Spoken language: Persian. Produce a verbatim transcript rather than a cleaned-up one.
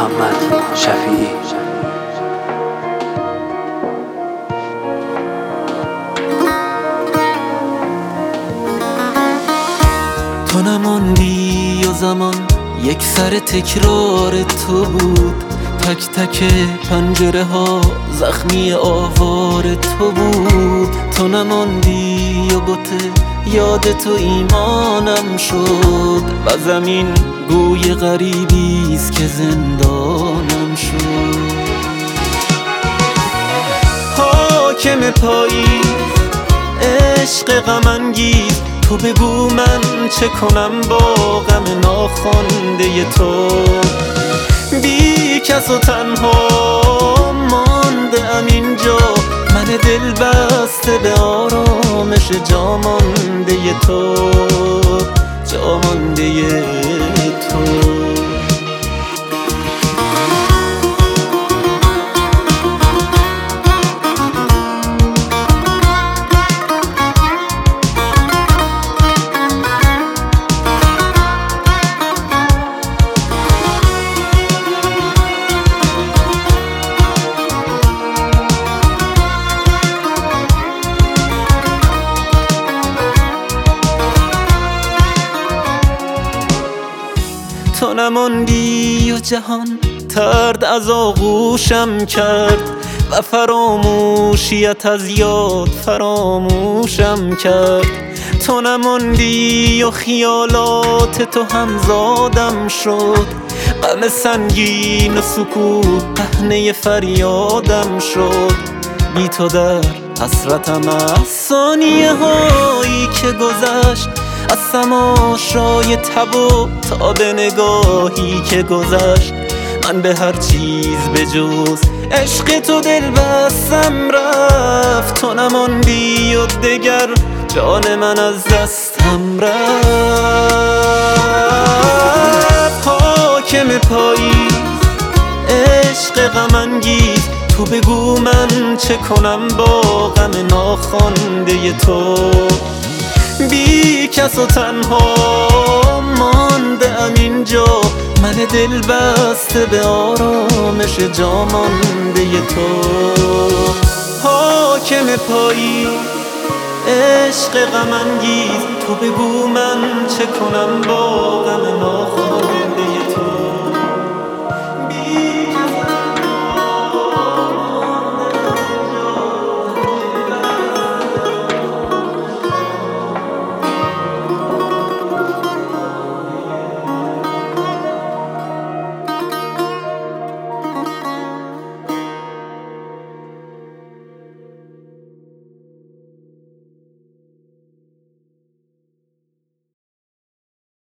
محمد شفیعی. تو نماندی و زمان یک سر تکرار تو بود، تک تک پنجره ها زخمی آوار تو بود. تو نماندی و بوته یاد تو ایمانم شد، و زمین گوی غریبیست که زندانم شد. حاکم پاییز عشق غم انگیز، تو بگو من چه کنم با غم ناخوانده تو. بی کس و تنها مانده ام اینجا، من دل بسته به آرامش جامانده تو، جامانده تو. تو نماندی و جهان ترد از آغوشم کرد، و فراموشیت از یاد فراموشم کرد. تو نماندی و خیالات تو همزادم شد، غم سنگین و سکوت پهنه فریادم شد. بی تو در حسرتم از ثانیه هایی که گذشت، از تماشای تب و تا به نگاهی که گذشت. من به هر چیز به جز عشق تو دل بستم رفت. تو نماندی و دگر جان من از دستم رفت. حاکم پاییز عشق غم انگیز، تو بگو من چه کنم با غم ناخوانده تو. بی کس و تنها مانده ام اینجا، من دل بسته به آرامش جامانده تو. حاکم پاییز عشق غم انگیز، تو بگو من چه کنم با غم